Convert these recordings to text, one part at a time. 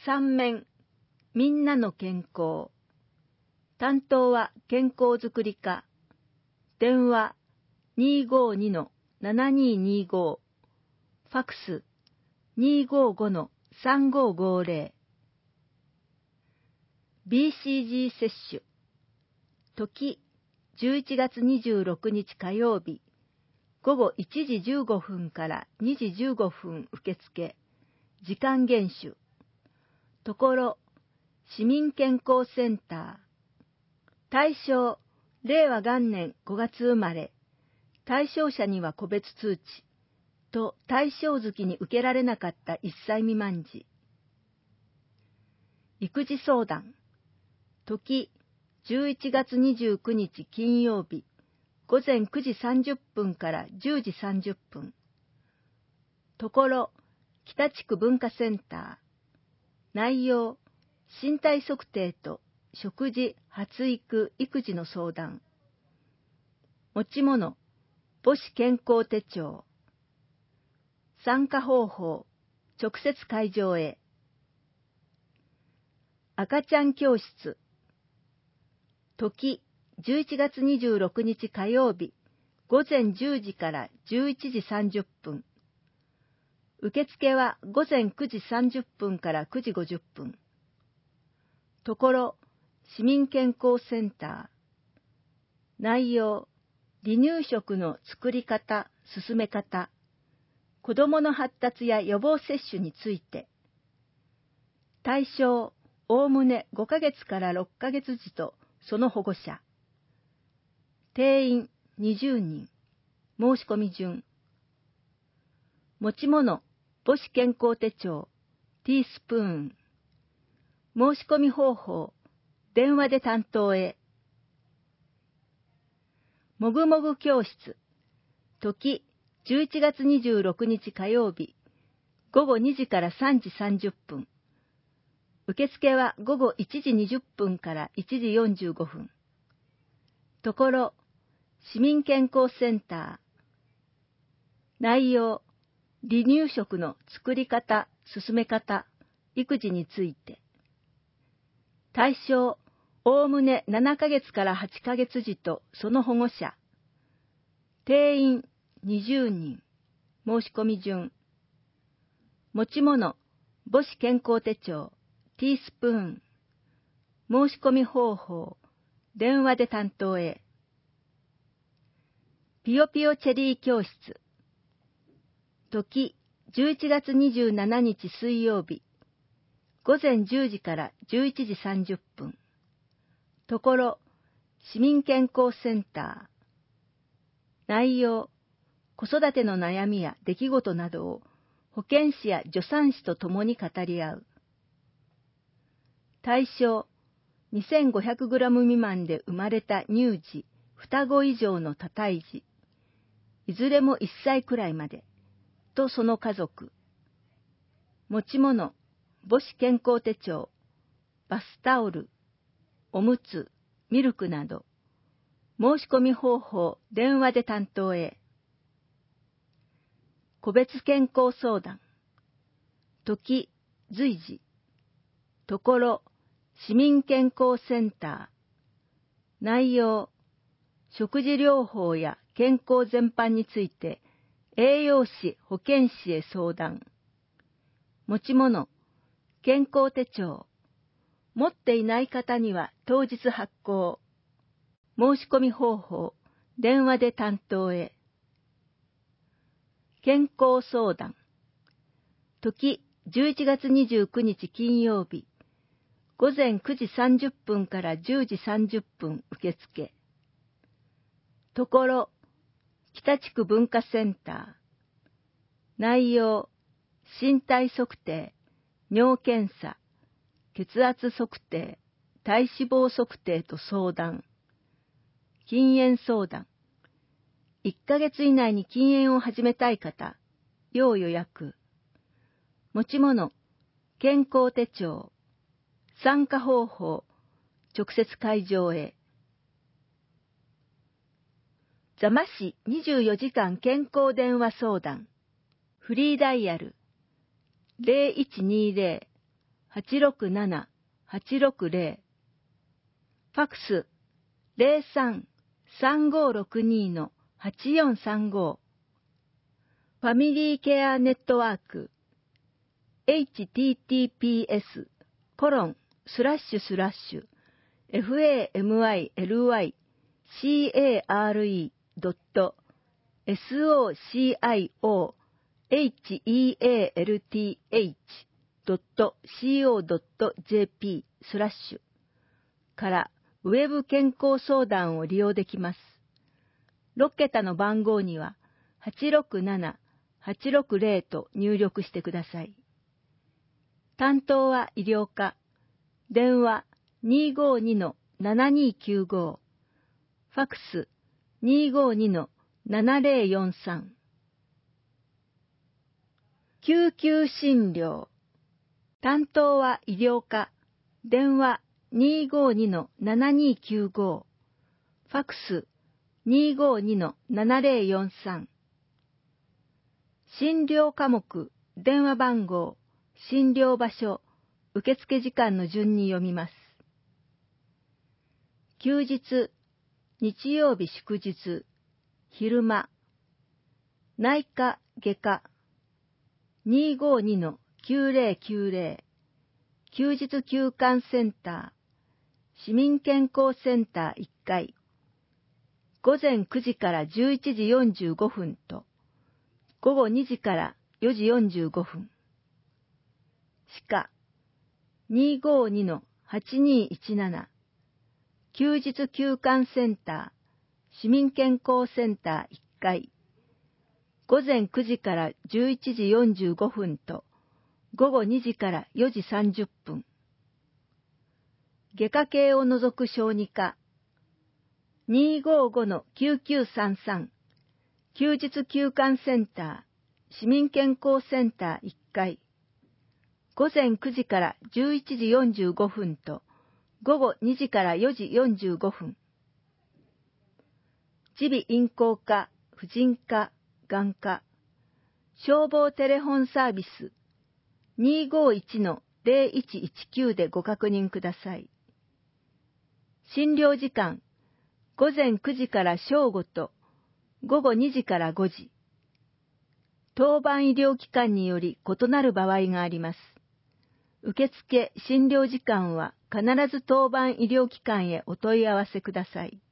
三面、みんなの健康。担当は健康づくり課。電話252-7225。ファックス255-3550。BCG 接種。時11月26日火曜日。午後1時15分から2時15分受付。時間厳守。ところ、市民健康センター。対象、令和元年5月生まれ。対象者には個別通知。と対象月に受けられなかった1歳未満児。育児相談。時、11月29日金曜日。午前9時30分から10時30分。ところ、北地区文化センター。内容、身体測定と食事、発育、育児の相談。持ち物、母子健康手帳。参加方法、直接会場へ。赤ちゃん教室。時、11月26日火曜日、午前10時から11時30分。受付は午前9時30分から9時50分。ところ、市民健康センター。内容、離乳食の作り方、進め方、子どもの発達や予防接種について。対象、おおむね5ヶ月から6ヶ月児とその保護者。定員20人。申し込み順。持ち物、母子健康手帳、ティースプーン。申し込み方法、電話で担当へ。もぐもぐ教室。時、11月26日火曜日。午後2時から3時30分。受付は午後1時20分から1時45分。ところ、市民健康センター。内容、離乳食の作り方、進め方、育児について。対象、おおむね7ヶ月から8ヶ月児とその保護者。定員20人。申し込み順。持ち物、母子健康手帳、ティースプーン。申し込み方法、電話で担当へ。ぴよぴよチェリー教室。時、11月27日水曜日。午前10時から11時30分。ところ、市民健康センター。内容、子育ての悩みや出来事などを保健師や助産師と共に語り合う。対象、2500g 未満で生まれた乳児、双子以上の多胎児、いずれも1歳くらいまで、とその家族。持ち物、母子健康手帳、バスタオル、おむつ、ミルクなど。申し込み方法、電話で担当へ。個別健康相談。時、随時。ところ、市民健康センター。内容、食事療法や健康全般について、栄養士、保健師へ相談。持ち物、健康手帳。持っていない方には当日発行。申し込み方法、電話で担当へ。健康相談。時、11月29日金曜日。午前9時30分から10時30分受付。ところ、北地区文化センター。内容、身体測定、尿検査、血圧測定、体脂肪測定と相談。禁煙相談。1ヶ月以内に禁煙を始めたい方、要予約。持ち物、健康手帳。参加方法、直接会場へ。座間市24時間健康電話相談。フリーダイヤル 867-860。ファクス03-3562-8435。ファミリーケアネットワーク family-socialhealth.co.jp からウェブ健康相談を利用できます。6桁の番号には867-860と入力してください。担当は医療課。電話252-7295。ファクス252-7043。救急診療。担当は医療課。電話252-7295。ファクス252-7043。診療科目、電話番号、診療場所、受付時間の順に読みます。休日、日曜日祝日、昼間、内科外科、252-9090、休日休館センター、市民健康センター1階、午前9時から11時45分と、午後2時から4時45分。歯科、252-8217、休日休館センター、市民健康センター1階、午前9時から11時45分と、午後2時から4時30分。外科系を除く小児科、255-9933、休日休館センター、市民健康センター1階、午前9時から11時45分と、午後2時から4時45分。耳鼻咽喉科、婦人科、眼科、消防テレフォンサービス、251-0119でご確認ください。診療時間、午前9時から正午と、午後2時から5時。当番医療機関により異なる場合があります。受付・診療時間は必ず当番医療機関へお問い合わせください。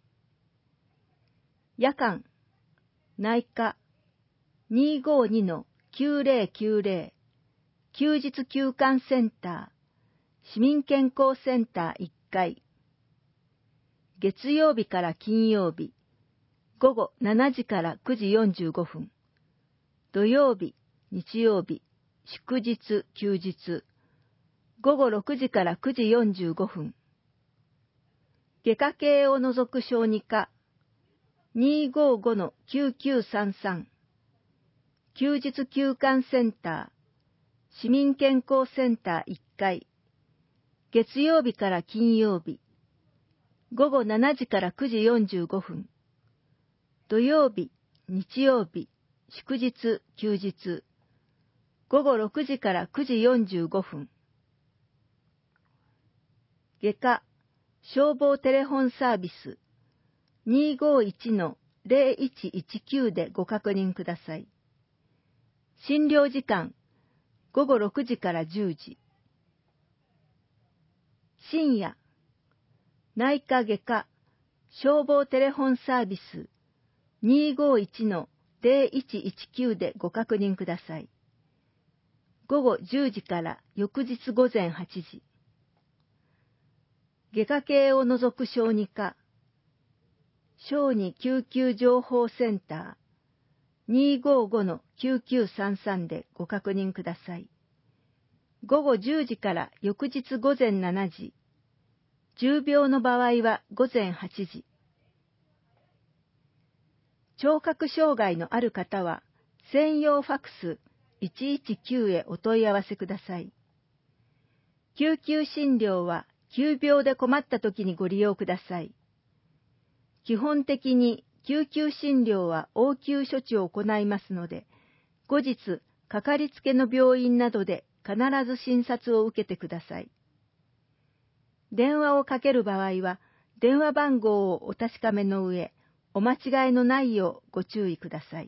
夜間、内科、252-9090、休日休館センター、市民健康センター1階、月曜日から金曜日、午後7時から9時45分、土曜日、日曜日、祝日、休日、午後6時から9時45分。外科系を除く小児科、255-9933、休日休館センター、市民健康センター1階、月曜日から金曜日、午後7時から9時45分、土曜日、日曜日、祝日、休日、午後6時から9時45分。外科、消防テレフォンサービス、251-0119でご確認ください。診療時間、午後6時から10時。深夜、内科外科、消防テレフォンサービス、251-0119でご確認ください。午後10時から翌日午前8時。外科系を除く小児科、小児救急情報センター、255-9933でご確認ください。午後10時から翌日午前7時。重病の場合は午前8時。聴覚障害のある方は、専用ファクス119へお問い合わせください。救急診療は急病で困った時にご利用ください。基本的に救急診療は応急処置を行いますので、後日、かかりつけの病院などで必ず診察を受けてください。電話をかける場合は、電話番号をお確かめの上、お間違いのないようご注意ください。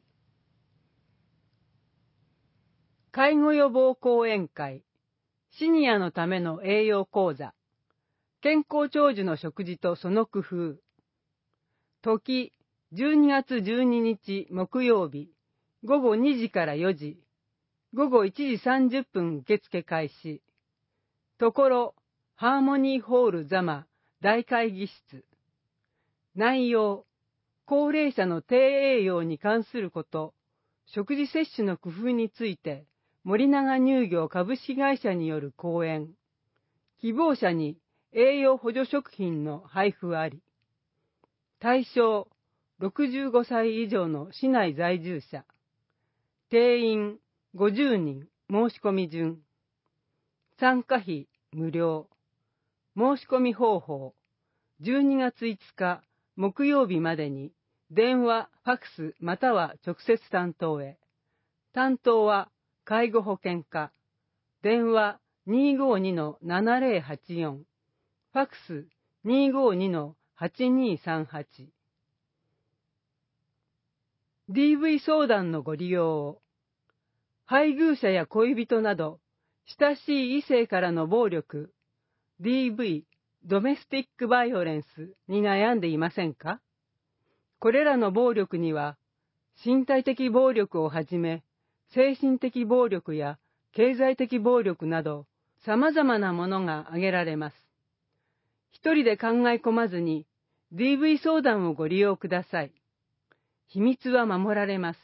介護予防講演会、シニアのための栄養講座、健康長寿の食事とその工夫。時、12月12日木曜日、午後2時から4時、午後1時30分受付開始。ところ、ハーモニーホール座間大会議室。内容、高齢者の低栄養に関すること、食事摂取の工夫について、森永乳業株式会社による講演。希望者に栄養補助食品の配布あり。対象、65歳以上の市内在住者。定員50人申し込み順。参加費無料。申し込み方法、12月5日木曜日までに電話、ファクスまたは直接担当へ。担当は介護保険課。電話 252-7084。ファクス 252-8238。DV 相談のご利用を。配偶者や恋人など、親しい異性からの暴力、DV、ドメスティックバイオレンスに悩んでいませんか？これらの暴力には、身体的暴力をはじめ、精神的暴力や経済的暴力など、様々なものが挙げられます。一人で考え込まずに、DV 相談をご利用ください。秘密は守られます。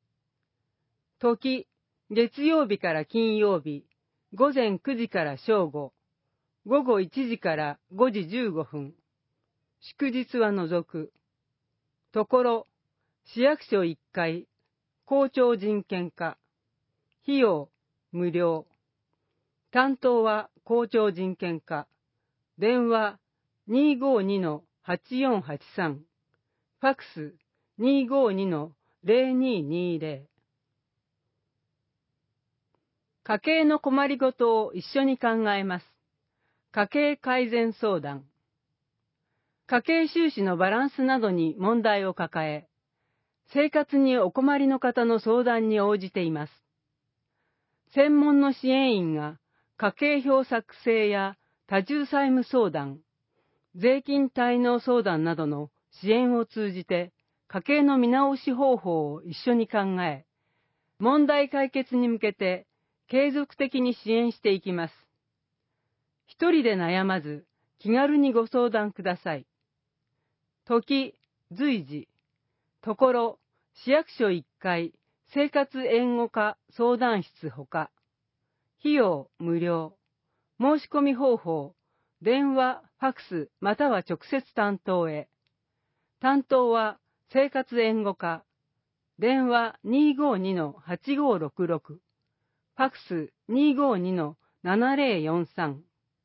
時、月曜日から金曜日、午前9時から正午、午後1時から5時15分、祝日は除く。ところ、市役所1階、校長人権課、費用、無料。担当は校長人権課、電話 252-8483、ファクス 252-0220。家計の困りごとを一緒に考えます。家計改善相談。家計収支のバランスなどに問題を抱え、生活にお困りの方の相談に応じています。専門の支援員が家計表作成や多重債務相談、税金滞納相談などの支援を通じて家計の見直し方法を一緒に考え、問題解決に向けて継続的に支援していきます。一人で悩まず気軽にご相談ください。時、随時、ところ、市役所1階、生活援護課相談室ほか。費用無料。申し込み方法、電話、ファクスまたは直接担当へ。担当は生活援護課。電話 252-8566。ファクス 252-7043。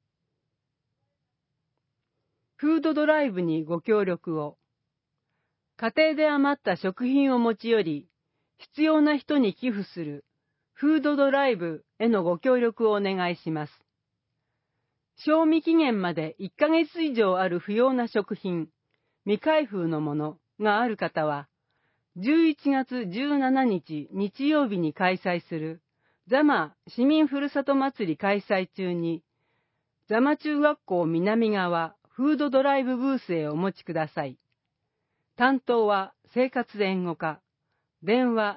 フードドライブにご協力を。家庭で余った食品を持ち寄り、必要な人に寄付するフードドライブへのご協力をお願いします。賞味期限まで1ヶ月以上ある不要な食品、未開封のものがある方は、11月17日日曜日に開催する座間市民ふるさと祭り開催中に、座間中学校南側フードドライブブースへお持ちください。担当は生活援護課。電話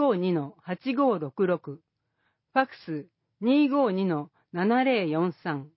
252-8566。ファクス 252-7043。